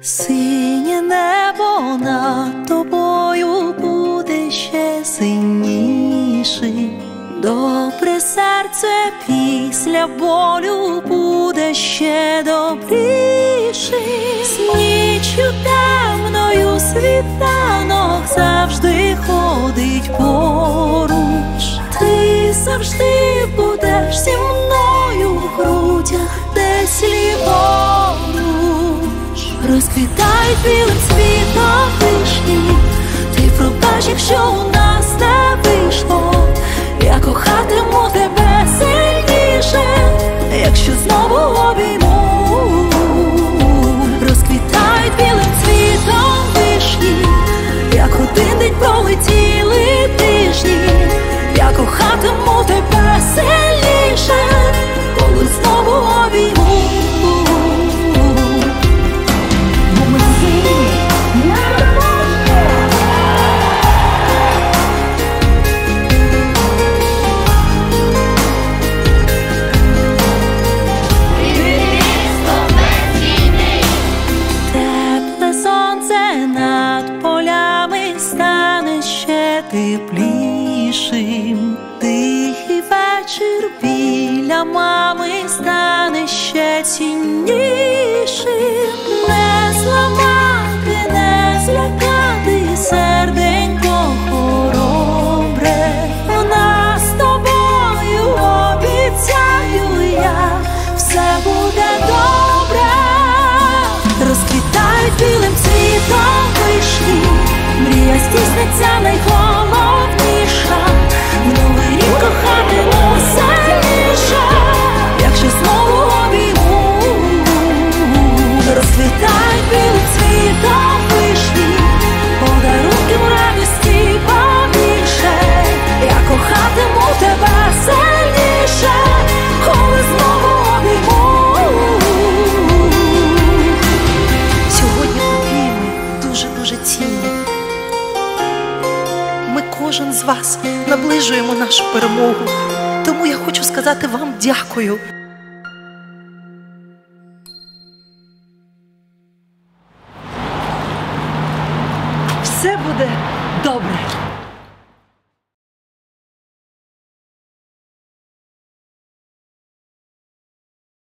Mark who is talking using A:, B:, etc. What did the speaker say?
A: Синє небо над тобою буде ще синішим. Добре серце після болю буде ще добрішим. З ніччю темною світанок завжди ходить поруч. Ти завжди будеш зі мною в грудях, десь ліворуч. Розквітають білим цвітом вишні. Ти пробач, якщо у нас не вийшло. Я кохатиму тебе сильніше, якщо знову обійму. Розквітають білим цвітом вишні, як один день пролетіли тижні. Я кохатиму тебе сильніше, коли знову обійму. Теплішим, тихий вечір біля мами стане ще ціннішим. Не зламати, не злякати серденько хоробре. У нас з тобою, обіцяю я, все буде добре. Розквітають білим цвітом вишні, мрія здійсниться найголовніша. В новий рік кохатиму сильніше, якщо знову обійму. Розквітають білим цвітом вишні, подарунків радості побільше. Я кохатиму тебе сильніше, коли знову обійму. Сьогодні події дуже-дуже цінні. Кожен з вас наближуємо нашу перемогу. Тому я хочу сказати вам дякую. Все буде добре.